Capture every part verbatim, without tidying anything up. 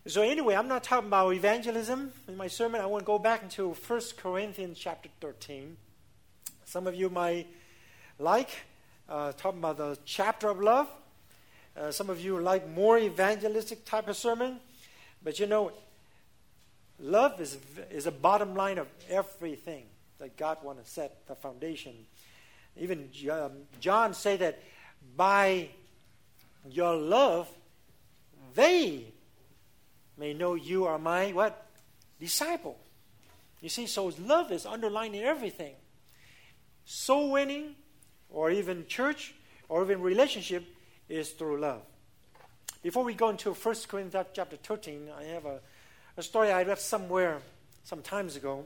So anyway, I'm not talking about evangelism in my sermon. I want to go back into First Corinthians chapter thirteen. Some of you might like uh, talking about the chapter of love. Uh, some of you like more evangelistic type of sermon. But you know, love is is a bottom line of everything that God wants to set the foundation. Even um, John said that by your love, they may know you are my what? Disciple. You see, so love is underlining everything. Soul winning, or even church, or even relationship is through love. Before we go into First Corinthians chapter thirteen, I have a, a story I read somewhere some times ago.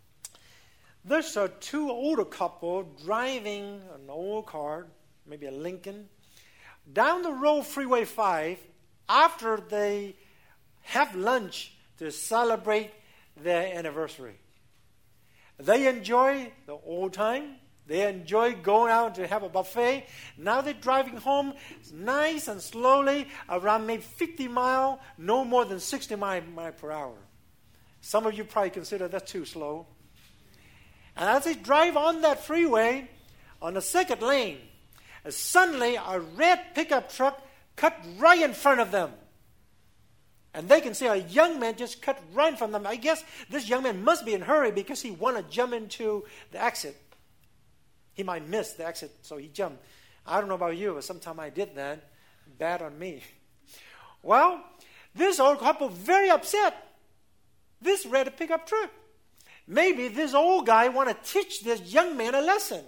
There's a two older couple driving an old car, maybe a Lincoln, down the road, Freeway five, after they have lunch to celebrate their anniversary. They enjoy the old time. They enjoy going out to have a buffet. Now they're driving home nice and slowly, around maybe fifty miles, no more than sixty miles per hour. Some of you probably consider that too slow. And as they drive on that freeway, on the second lane, suddenly a red pickup truck cut right in front of them. And they can see a young man just cut right in front of them. I guess this young man must be in a hurry because he wanted to jump into the exit. He might miss the exit, so he jumped. I don't know about you, but sometime I did that. Bad on me. Well, this old couple very upset. This red pickup truck. Maybe this old guy want to teach this young man a lesson.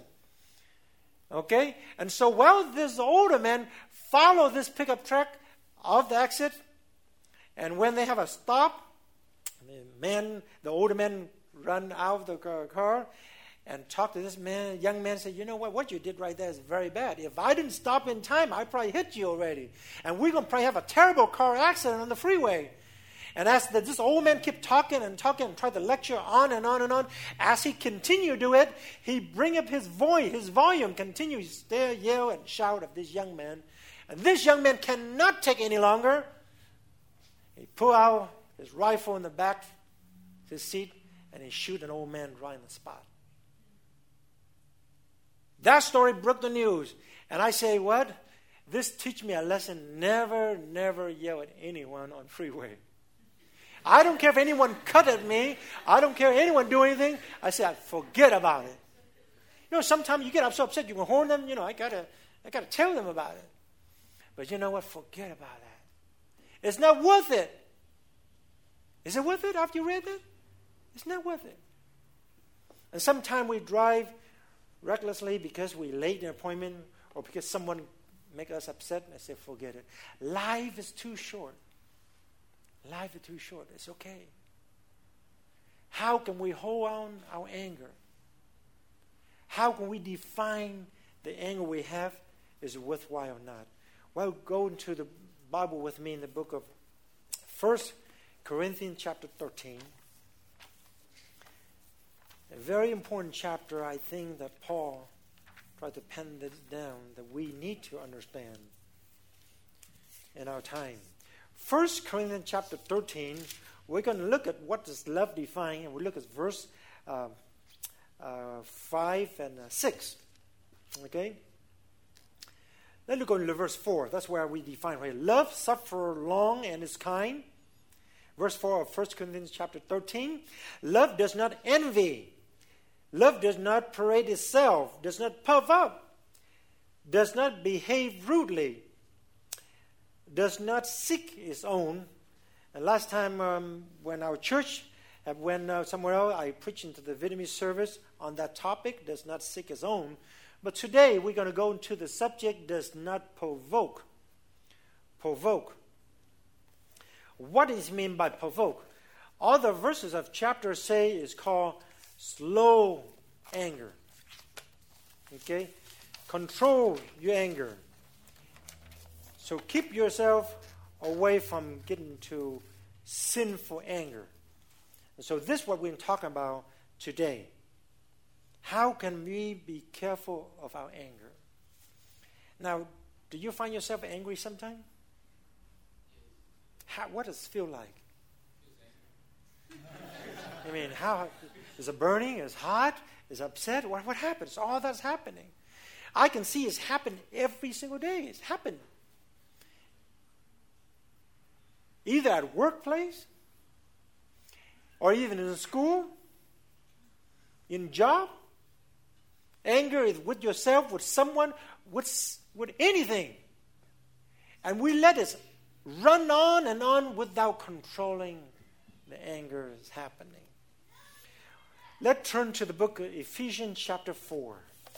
Okay? And so while this older man follow this pickup truck off the exit, and when they have a stop, the man, the older man run out of the car and talk to this man, young man, say, you know what, what you did right there is very bad. If I didn't stop in time, I'd probably hit you already. And we're going to probably have a terrible car accident on the freeway. And as the, this old man kept talking and talking and tried to lecture on and on and on, as he continued to do it, he bring up his voice, his volume, continues to stare, yell, and shout at this young man. And this young man cannot take any longer. He pull out his rifle in the back of his seat, and he shoot an old man right in the spot. That story broke the news. And I say, what? This teach me a lesson. Never, never yell at anyone on freeway. I don't care if anyone cut at me. I don't care if anyone do anything. I say, forget about it. You know, sometimes you get so upset, you can horn them. You know, I gotta, I gotta tell them about it. But you know what? Forget about that. It's not worth it. Is it worth it after you read it? It's not worth it. And sometimes we drive recklessly because we're late in an appointment or because someone make us upset. And I say, forget it. Life is too short. Life is too short. It's okay. How can we hold on our anger? How can we define the anger we have? Is it worthwhile or not? Well, go into the Bible with me in the book of First Corinthians chapter thirteen. A very important chapter, I think, that Paul tried to pen this down that we need to understand in our time. First Corinthians chapter thirteen, we're going to look at what does love define, and we look at verse uh, uh, five and uh, six. Okay? Then we go into verse four. That's where we define right. Love suffer long and is kind. Verse four of First Corinthians chapter thirteen. Love does not envy. Love does not parade itself, does not puff up, does not behave rudely, does not seek its own. And last time um, when our church uh, went uh, somewhere else, I preached into the Vietnamese service on that topic, does not seek its own. But today we're going to go into the subject, does not provoke. Provoke. What does it mean by provoke? All the verses of chapter say is called slow anger. Okay? Control your anger. So keep yourself away from getting to sinful anger. And so this is what we're talking about today. How can we be careful of our anger? Now, do you find yourself angry sometimes? how, what does it feel like? I mean, how is it burning? Is it hot? Is it upset? What what happens? All that's happening. I can see it's happening every single day. It's happening. Either at workplace, or even in school, in job. Anger is with yourself, with someone, with, with anything. And we let it run on and on without controlling the anger is happening. Let's turn to the book of Ephesians chapter four.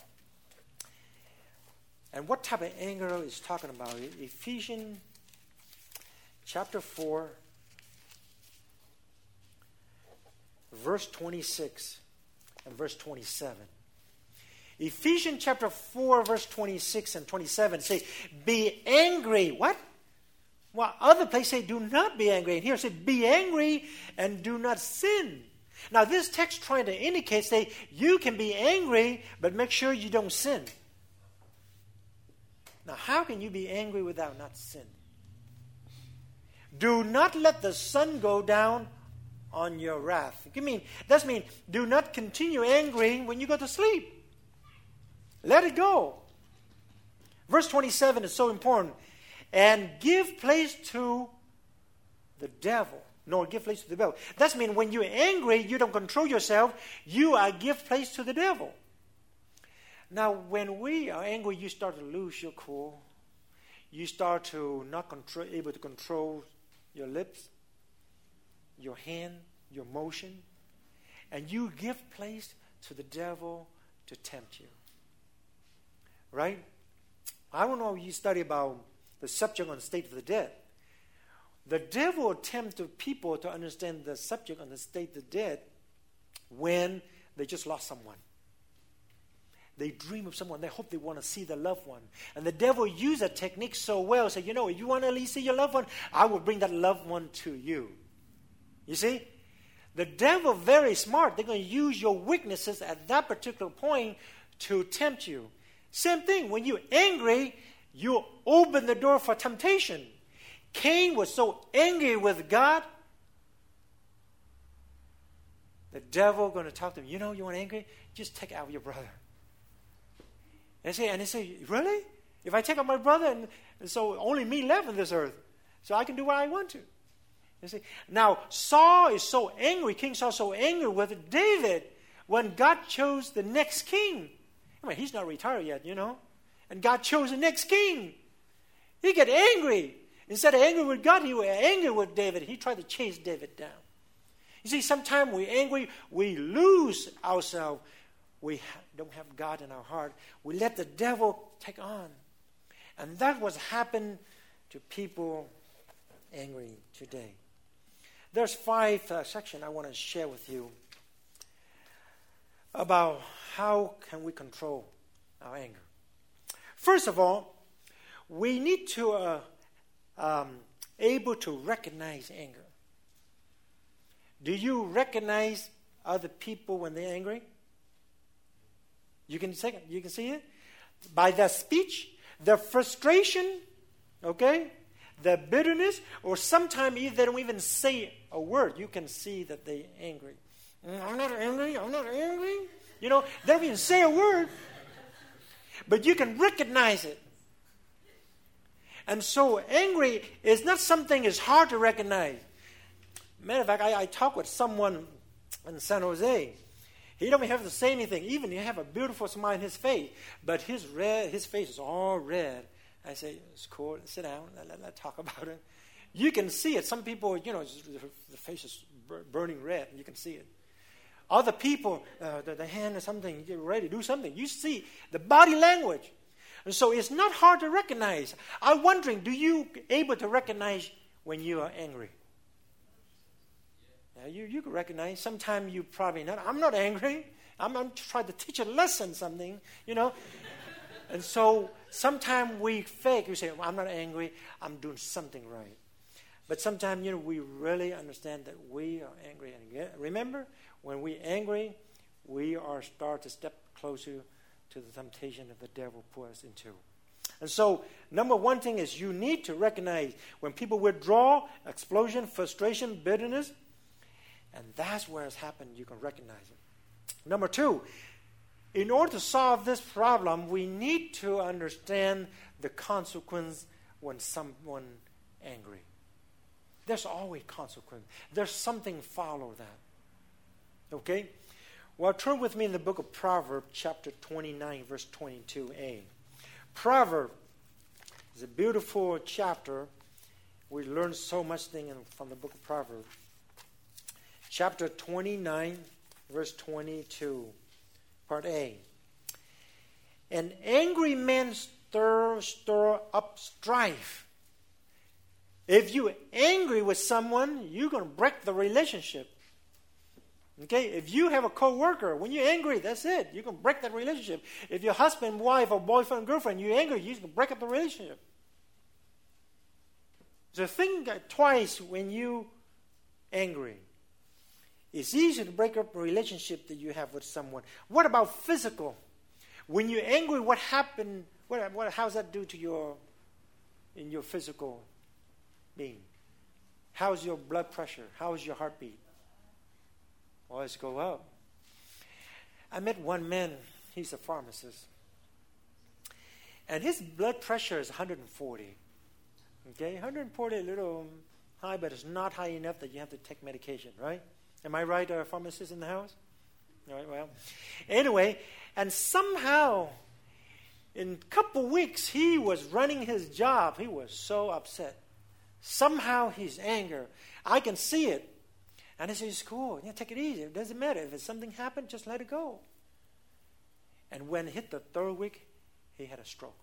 And what type of anger is talking about? Ephesians chapter four, verse twenty-six and verse twenty-seven. Ephesians chapter four, verse twenty-six and twenty-seven say, be angry. What? Well, other places say, do not be angry. And here it says, be angry and do not sin. Now, this text trying to indicate, say, you can be angry, but make sure you don't sin. Now, how can you be angry without not sin? Do not let the sun go down on your wrath. You mean, that means do not continue angry when you go to sleep. Let it go. Verse twenty-seven is so important. And give place to the devil. No, give place to the devil. That means when you're angry, you don't control yourself. You are give place to the devil. Now, when we are angry, you start to lose your cool. You start to not control, able to control your lips, your hand, your motion. And you give place to the devil to tempt you. Right? I don't know if you study about the subject on the state of the dead. The devil attempts to people to understand the subject on the state of the dead when they just lost someone. They dream of someone. They hope they want to see their loved one. And the devil used that technique so well. Say, you know, if you want to at least see your loved one, I will bring that loved one to you. You see? The devil, very smart. They're going to use your weaknesses at that particular point to tempt you. Same thing. When you're angry, you open the door for temptation. Cain was so angry with God. The devil going to talk to him. You know, you want angry? Just take out your brother. And they say, and they say, really? If I take out my brother, and, and so only me left on this earth, so I can do what I want to. You see? Now, Saul is so angry. King Saul is so angry with David when God chose the next king. I mean, he's not retired yet, you know. And God chose the next king. He got angry. Instead of angry with God, he was angry with David. He tried to chase David down. You see, sometimes we're angry, we lose ourselves. We ha- don't have God in our heart. We let the devil take on. And that was happened to people angry today. There's five uh, sections I want to share with you about how can we control our anger. First of all, we need to uh, um, able to recognize anger. Do you recognize other people when they're angry? You can see it. You can see it by their speech, their frustration, okay, their bitterness, or sometimes they don't even say a word. You can see that they're angry. I'm not angry. I'm not angry. You know, they don't even say a word, but you can recognize it. And so angry is not something that's hard to recognize. Matter of fact, I, I talked with someone in San Jose. He don't even have to say anything. Even he have a beautiful smile on his face, but his red, his face is all red. I say, it's cool. Sit down. Let, let, let's talk about it. You can see it. Some people, you know, the face is burning red. You can see it. Other people, uh, the, the hand or something, you're ready to do something. You see the body language. And so it's not hard to recognize. I'm wondering, do you able to recognize when you are angry? Now, you, you can recognize. Sometimes you probably not. I'm not angry. I'm, I'm trying to teach a lesson, something, you know. And so sometimes we fake. We say, well, I'm not angry. I'm doing something right. But sometimes, you know, we really understand that we are angry. And remember, when we're angry, we are start to step closer to the temptation that the devil put us into. And so, number one thing is you need to recognize when people withdraw, explosion, frustration, bitterness, and that's where it's happened. You can recognize it. Number two, in order to solve this problem, we need to understand the consequence when someone angry. There's always consequence. There's something follow that. Okay? Well, turn with me in the book of Proverbs, chapter twenty-nine, verse twenty-two a. Proverbs is a beautiful chapter. We learn so much thing in, from the book of Proverbs. Chapter twenty-nine, verse twenty-two, part A. An angry man stir, stir up strife. If you're angry with someone, you're going to break the relationship. Okay? If you have a co-worker, when you're angry, that's it. You can break that relationship. If your husband, wife, or boyfriend, girlfriend, you're angry, you can break up the relationship. So think twice when you're angry. It's easy to break up a relationship that you have with someone. What about physical? When you're angry, what happened? What, what, how does that do to your, in your physical being? How's your blood pressure? How's your heartbeat? Always go up. I met one man. He's a pharmacist, and his blood pressure is one hundred forty. Okay, one hundred forty, a little high, but it's not high enough that you have to take medication, right? Am I right, a pharmacist in the house? All right, well. Anyway, and somehow, in a couple weeks, he was running his job. He was so upset. Somehow, his anger, I can see it. And I said, it's cool. Yeah, take it easy. It doesn't matter. If something happened, just let it go. And when it hit the third week, he had a stroke.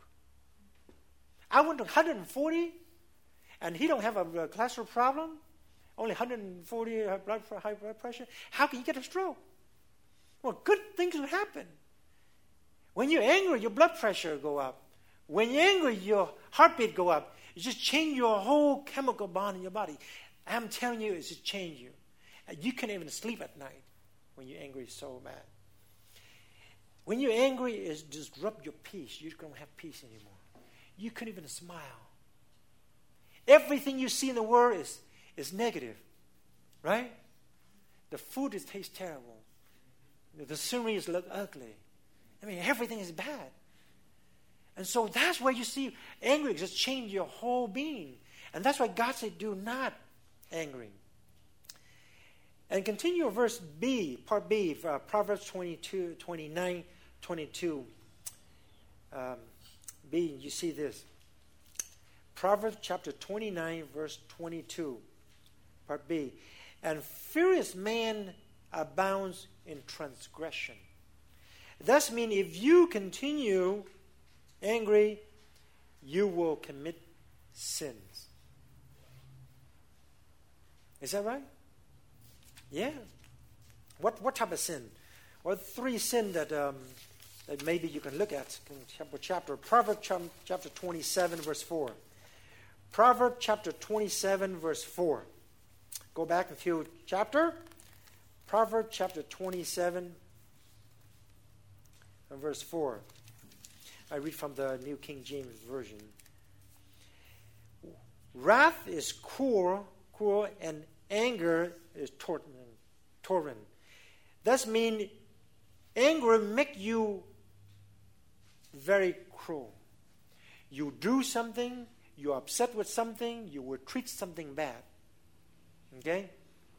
I went to one hundred forty, and he don't have a, a cholesterol problem. Only one hundred forty blood, high blood pressure. How can you get a stroke? Well, good things will happen. When you're angry, your blood pressure go up. When you're angry, your heartbeat go up. You just change your whole chemical bond in your body. I'm telling you, it's just change you. You can't even sleep at night when you're angry so bad. When you're angry, it's disrupt your peace. You don't have peace anymore. You couldn't even smile. Everything you see in the world is, is negative, right? The food is tastes terrible. The scenery is look ugly. I mean, everything is bad. And so that's why you see angry just change your whole being. And that's why God said, do not angry. And continue verse B, part B, uh, Proverbs twenty-two, twenty-nine, twenty-two. Um, B, you see this. Proverbs chapter twenty-nine, verse twenty-two, part B. And furious man abounds in transgression. That means if you continue angry, you will commit sins. Is that right? Yeah. What what type of sin? Well, three sin that um, that maybe you can look at in chapter chapter Proverbs chapter twenty-seven verse four. Proverbs chapter twenty-seven verse four. Go back a few chapter. Proverbs chapter twenty-seven and verse four. I read from the New King James Version. Wrath is cruel, cruel, and anger is torrent. torrent. That means anger make you very cruel. You do something, you're upset with something, you will treat something bad. Okay?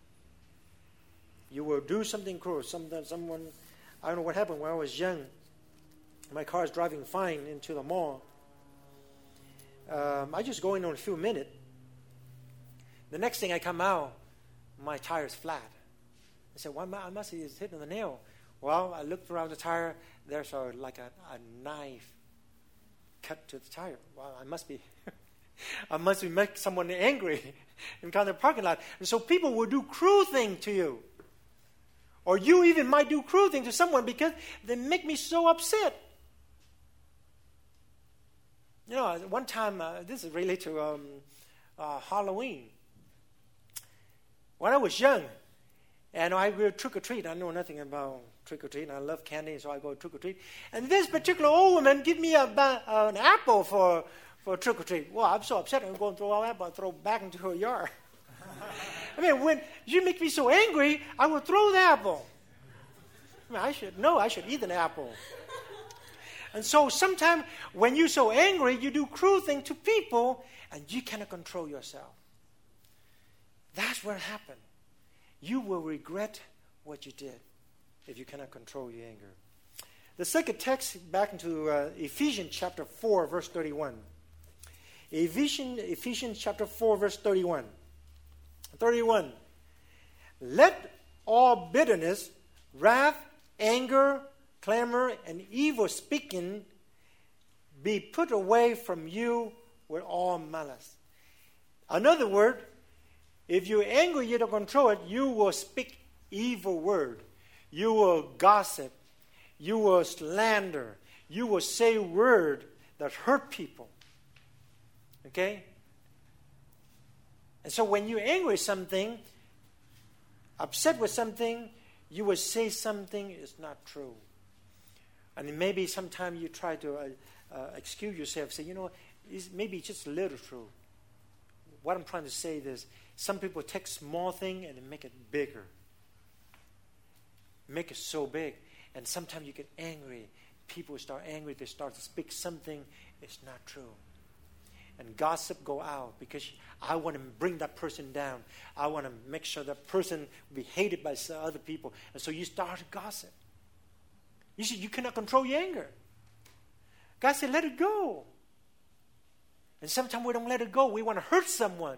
You will do something cruel. Sometimes someone, I don't know what happened when I was young. My car is driving fine into the mall. Um, I just go in on a few minutes. The next thing I come out, my tire is flat. I said, well, I must have hit the nail. Well, I looked around the tire. There's a, like a, a knife cut to the tire. Well, I must be, I must be make someone angry in kind of parking lot. And so people will do cruel things to you. Or you even might do cruel things to someone because they make me so upset. You know, one time, uh, this is related to um, uh, Halloween. When I was young, And I go trick-or-treat. I know nothing about trick-or-treat. I love candy, so I go trick-or-treat. And this particular old woman give me a, uh, an apple for, for trick-or-treat. Well, I'm so upset. I'm going to throw an apple and throw it back into her yard. I mean, when you make me so angry, I will throw the apple. I mean, I should know I should eat an apple. And so sometimes when you're so angry, you do cruel things to people, and you cannot control yourself. That's what happened. You will regret what you did if you cannot control your anger. The second text, back into uh, Ephesians chapter four, verse thirty-one. Ephesians, Ephesians chapter four, verse thirty-one. thirty-one. Let all bitterness, wrath, anger, clamor, and evil speaking be put away from you with all malice. Another word, if you're angry, you don't control it, you will speak evil word. You will gossip. You will slander. You will say word that hurt people. Okay? And so when you're angry with something, upset with something, you will say something is not true. And maybe sometimes you try to uh, uh, excuse yourself, say, you know, it's maybe it's just a little true. What I'm trying to say is, some people take small thing and make it bigger. Make it so big. And sometimes you get angry. People start angry. They start to speak something is not true. And gossip go out because I want to bring that person down. I want to make sure that person will be hated by other people. And so you start to gossip. You see, you cannot control your anger. God said, let it go. And sometimes we don't let it go. We want to hurt someone.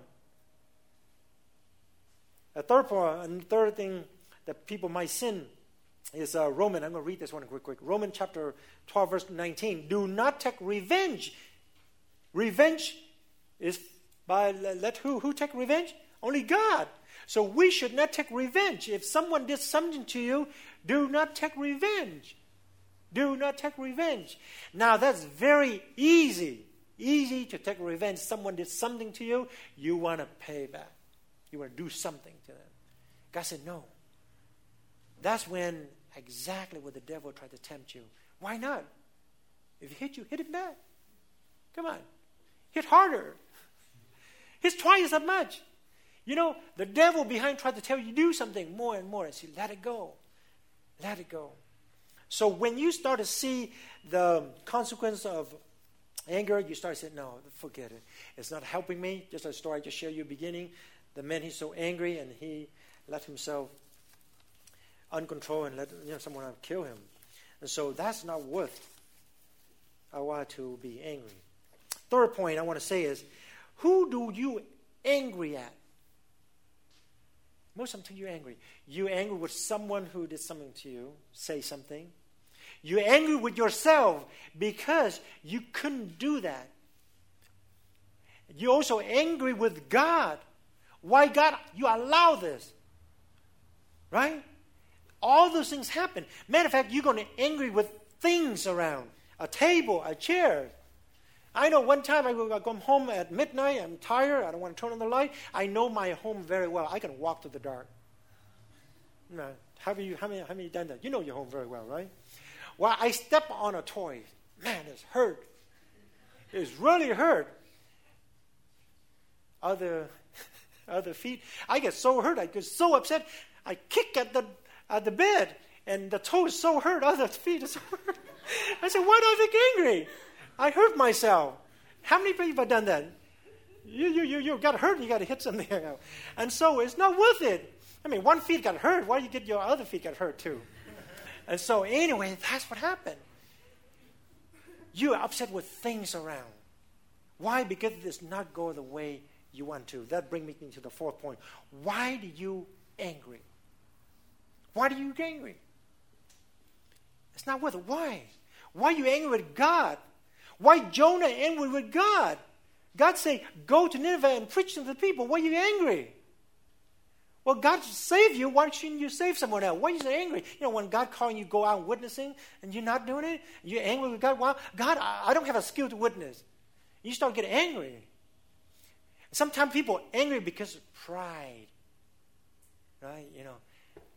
A third point, a third thing that people might sin is uh, Roman. I'm going to read this one quick, quick. Romans chapter twelve, verse nineteen. Do not take revenge. Revenge is by, let who? Who take revenge? Only God. So we should not take revenge. If someone did something to you, do not take revenge. Do not take revenge. Now that's very easy. Easy to take revenge. Someone did something to you, you want to pay back. You want to do something to them. God said, no. That's when exactly what the devil tried to tempt you. Why not? If he hit you, hit it back. Come on. Hit harder. Hit twice as much. You know, the devil behind tried to tell you to do something more and more. And say, let it go. Let it go. So when you start to see the consequence of anger, you start to say, no, forget it. It's not helping me. Just like the story I just shared you at the beginning. The man, he's so angry and he let himself uncontrolled and let you know, someone kill him. And so that's not worth our while to be angry. Third point I want to say is, who do you angry at? Most of the time you're angry. You're angry with someone who did something to you, say something. You're angry with yourself because you couldn't do that. You're also angry with God. Why, God, you allow this? Right? All those things happen. Matter of fact, you're going to be angry with things around. A table, a chair. I know one time I go, I come home at midnight, I'm tired, I don't want to turn on the light. I know my home very well. I can walk through the dark. You know, how, have you, how, many, how many done that? You know your home very well, right? Well, I step on a toy. Man, it's hurt. It's really hurt. Other, other feet. I get so hurt. I get so upset. I kick at the at the bed, and the toe is so hurt. Other feet are so hurt. I said, why do I get angry? I hurt myself. How many people have done that? You you you you got hurt and you got to hit something. And so it's not worth it. I mean, one feet got hurt. Why do you get your other feet got hurt too? And so anyway, that's what happened. You're upset with things around. Why? Because it does not go the way you want to. That brings me to the fourth point. Why do you angry? Why do you get angry? It's not worth it. Why? Why are you angry with God? Why Jonah angry with God? God say, go to Nineveh and preach to the people. Why are you angry? Well, God saved you. Why shouldn't you save someone else? Why are you so angry? You know, when God calling you go out witnessing and you're not doing it, you're angry with God. Well, God, I don't have a skill to witness. You start getting angry. Sometimes people are angry because of pride. Right? You know,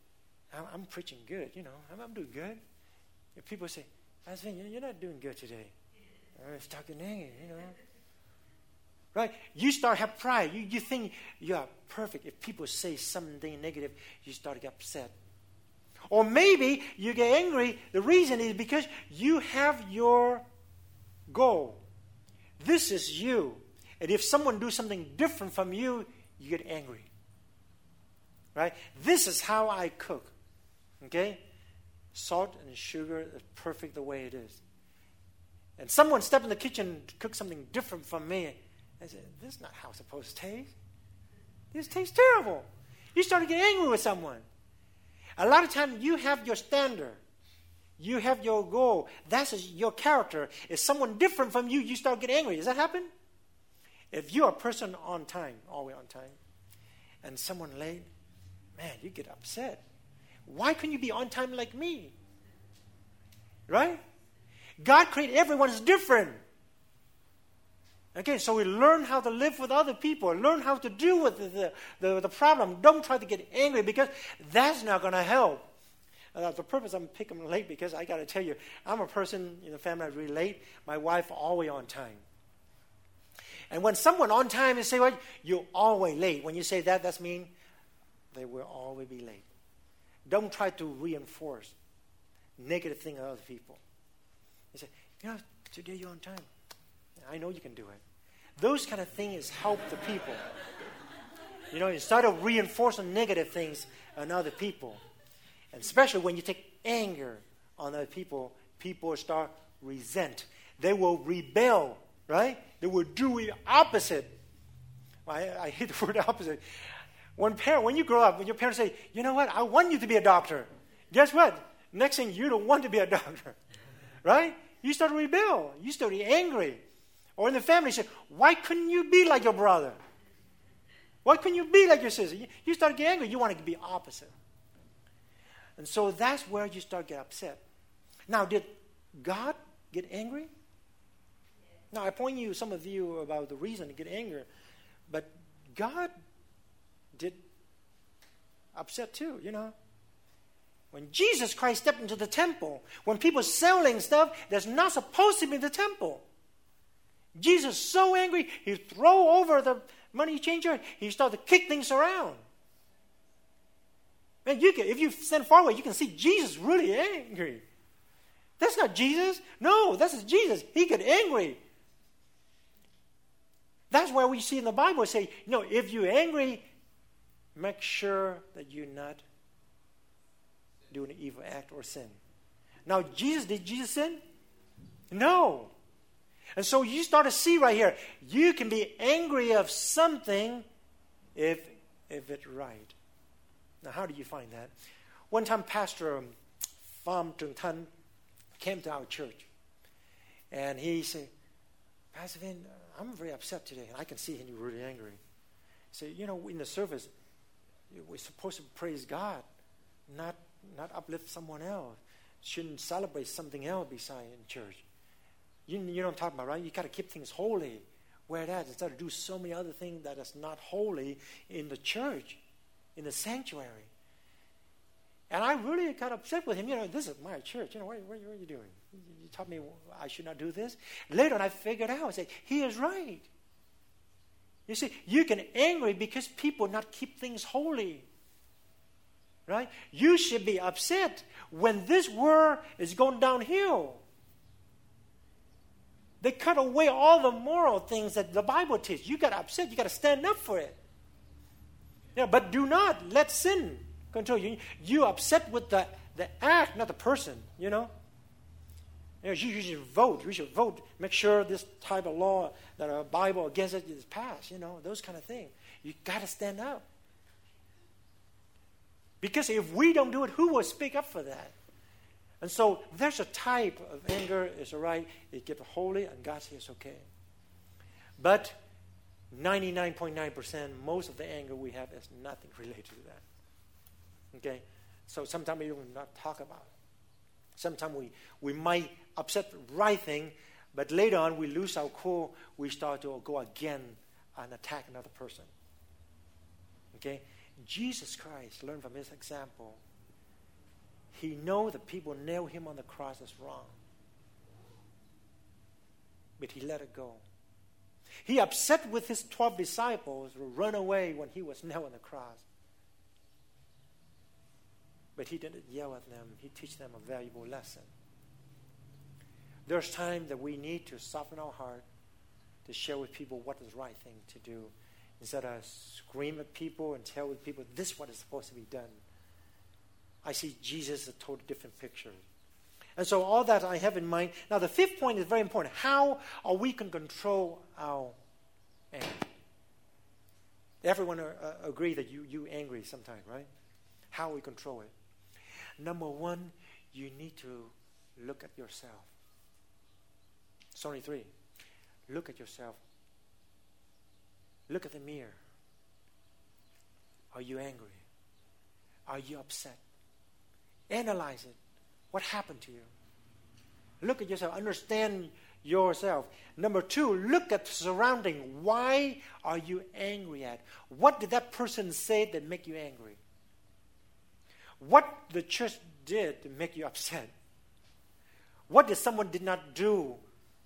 I'm, I'm preaching good, you know. I'm, I'm doing good. If people say, Pastor Vin, you're not doing good today. I start getting angry, you know. Right? You start have pride. You, you think you are perfect. If people say something negative, you start to get upset. Or maybe you get angry. The reason is because you have your goal. This is you. And if someone do something different from you, you get angry. Right? This is how I cook. Okay? Salt and sugar is perfect the way it is. And someone step in the kitchen to cook something different from me. I said, this is not how it's supposed to taste. This tastes terrible. You start to get angry with someone. A lot of times you have your standard. You have your goal. That's your character. If someone different from you, you start to get angry. Does that happen? If you're a person on time, always on time, and someone late, man, you get upset. Why couldn't you be on time like me? Right? God created everyone is different. Okay, so we learn how to live with other people, learn how to deal with the, the, the problem. Don't try to get angry because that's not going to help. Uh, the purpose I'm picking late because I got to tell you, I'm a person in the family that's really late. My wife always on time. And when someone on time, you say, well, you're always late. When you say that, that means they will always be late. Don't try to reinforce negative thing of other people. You say, you know, today you're on time. I know you can do it. Those kind of things help the people. You know, instead of reinforcing negative things on other people, and especially when you take anger on other people, people start resent. They will rebel, right? They will do the opposite. Well, I, I hate the word opposite. When parent, when you grow up, when your parents say, you know what, I want you to be a doctor. Guess what? Next thing, you don't want to be a doctor, right? You start to rebel. You start to be angry. Or in the family, you say, why couldn't you be like your brother? Why couldn't you be like your sister? You, you start to get angry. You want to be opposite. And so that's where you start to get upset. Now, did God get angry? Now, I point you, some of you, about the reason to get angry. But God did upset too, you know. When Jesus Christ stepped into the temple, when people selling stuff that's not supposed to be in the temple, Jesus so angry, he throw over the money changer. He started to kick things around. Man, you can, if you stand far away, you can see Jesus really angry. That's not Jesus. No, that's Jesus. He get angry. That's why we see in the Bible say, you know, if you're angry, make sure that you're not doing an evil act or sin. Now, Jesus, did Jesus sin? No. And so you start to see right here, you can be angry of something if if it's right. Now, how do you find that? One time, Pastor Pham Trung Tan came to our church, and he said, Pastor Vin, I'm very upset today, and I can see him really angry. He said, you know, in the service, we're supposed to praise God, not not uplift someone else. Shouldn't celebrate something else beside in church. You, you know what I'm talking about, right? You got to keep things holy. Whereas instead of do so many other things that is not holy in the church, in the sanctuary. And I really got upset with him. You know, this is my church. You know, what, what, what are you doing? You taught me I should not do this. Later on, I figured out. I said, he is right. You see, you can angry because people not keep things holy. Right? You should be upset when this world is going downhill. They cut away all the moral things that the Bible teaches. You got upset. You got to stand up for it. Yeah, but do not let sin control you. You upset with the, the act, not the person, you know. You, know, you, you should vote. You should vote. Make sure this type of law that a Bible against it is passed, you know, those kind of things. You got to stand up. Because if we don't do it, who will speak up for that? And so there's a type of anger, it's all right, it gets holy, and God says it's okay. But ninety-nine point nine percent, most of the anger we have is nothing related to that. Okay? So sometimes we don't not talk about it. Sometimes we, we might upset the right thing, but later on we lose our cool, we start to go again and attack another person. Okay? Jesus Christ, learn from his example. He knows that people nail him on the cross as wrong. But he let it go. He upset with his twelve disciples who run away when he was nailed on the cross. But he didn't yell at them. He teach them a valuable lesson. There's time that we need to soften our heart to share with people what is the right thing to do. Instead of scream at people and tell people this is what is supposed to be done. I see Jesus a totally different picture. And so all that I have in mind. Now the fifth point is very important. How are we can control our anger? Everyone uh, agree that you you angry sometimes, right? How we control it. Number one, you need to look at yourself. Psalm three. Look at yourself. Look at the mirror. Are you angry? Are you upset? Analyze it. What happened to you? Look at yourself. Understand yourself. Number two, look at the surrounding. Why are you angry at? What did that person say that make you angry? What the church did to make you upset? What did someone did not do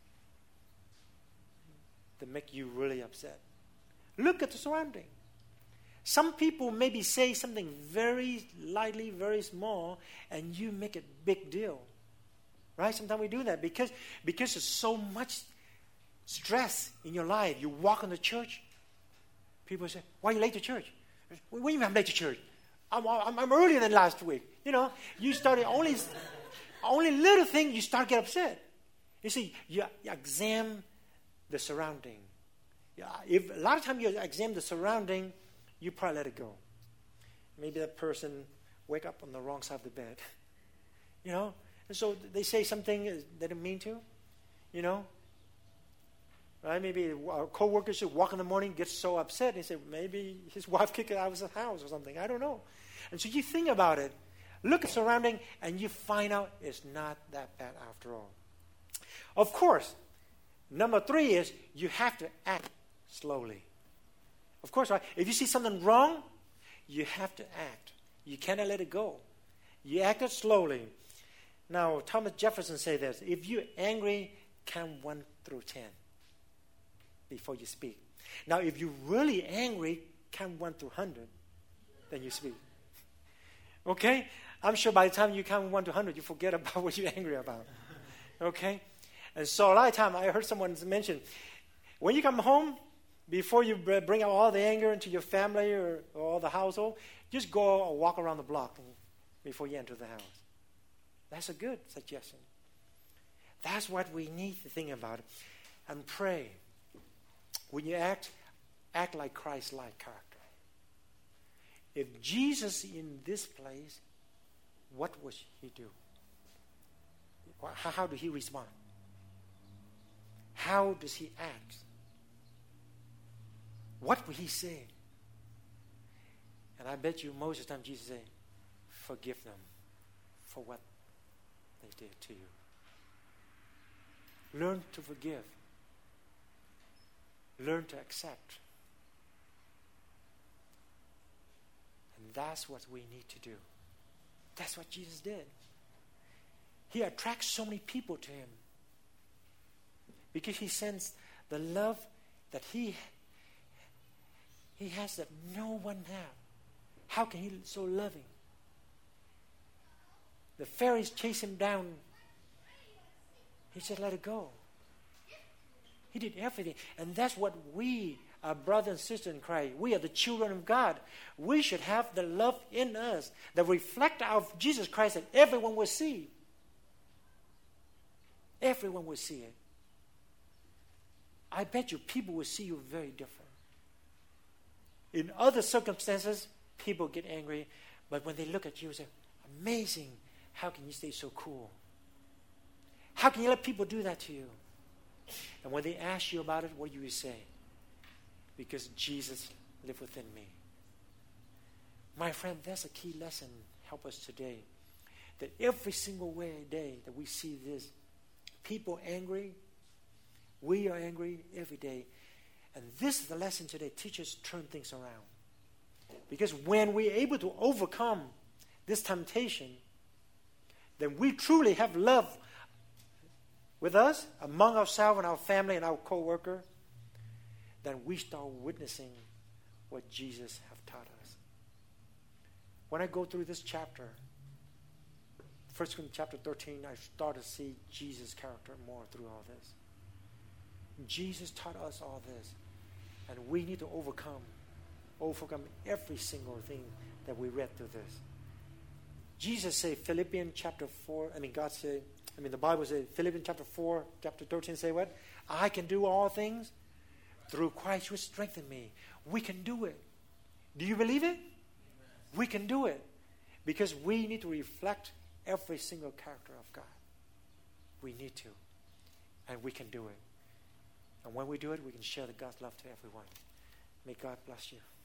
to make you really upset? Look at the surrounding. Some people maybe say something very lightly, very small, and you make it big deal. Right? Sometimes we do that because, because there's so much stress in your life. You walk into church, people say, why are you late to church? What do you mean I'm late to church? I'm, I'm, I'm earlier than last week. You know, you started only, only little thing, you start to get upset. You see, you, you examine the surrounding. Yeah, if a lot of times you examine the surrounding, you probably let it go. Maybe that person wake up on the wrong side of the bed. You know? And so they say something they didn't mean to. You know? Right? Maybe a co-worker should walk in the morning, get so upset, and he said, maybe his wife kicked it out of his house or something. I don't know. And so you think about it. Look at surrounding, and you find out it's not that bad after all. Of course, number three is you have to act slowly. Of course, right? If you see something wrong, you have to act. You cannot let it go. You act it slowly. Now, Thomas Jefferson said this: if you're angry, count one through ten before you speak. Now, if you're really angry, count one through hundred, then you speak. Okay? I'm sure by the time you count one to hundred, you forget about what you're angry about. Okay? And so a lot of time I heard someone mention, when you come home, before you bring out all the anger into your family or, or the household, just go or walk around the block before you enter the house. That's a good suggestion. That's what we need to think about. And pray. When you act, act like Christ-like character. If Jesus in this place, what would he do? How, how did he respond? How does he act? What would he say? And I bet you most of the time Jesus said, forgive them for what they did to you. Learn to forgive. Learn to accept. And that's what we need to do. That's what Jesus did. He attracts so many people to him because he sends the love that he he has that no one has. How can he be so loving? The Pharisees chased him down. He said, let it go. He did everything. And that's what we, our brothers and sisters in Christ, we are the children of God. We should have the love in us that reflect of Jesus Christ that everyone will see. Everyone will see it. I bet you people will see you very different. In other circumstances, people get angry, but when they look at you, they say, amazing, how can you stay so cool? How can you let people do that to you? And when they ask you about it, what do you say? Because Jesus lives within me. My friend, that's a key lesson. Help us today. That every single way day that we see this, people angry, we are angry every day. And this is the lesson today. Teach us turn things around. Because when we're able to overcome this temptation, then we truly have love with us, among ourselves and our family and our co-worker, then we start witnessing what Jesus have taught us. When I go through this chapter, First Corinthians chapter thirteen, I start to see Jesus' character more through all this. Jesus taught us all this, and we need to overcome, overcome every single thing that we read through this. Jesus said, Philippians chapter four, I mean, God said, I mean, the Bible says, Philippians chapter four, chapter thirteen, say what? I can do all things through Christ who strengthened me. We can do it. Do you believe it? Amen. We can do it. Because we need to reflect every single character of God. We need to. And we can do it. And when we do it, we can share the God's love to everyone. May God bless you.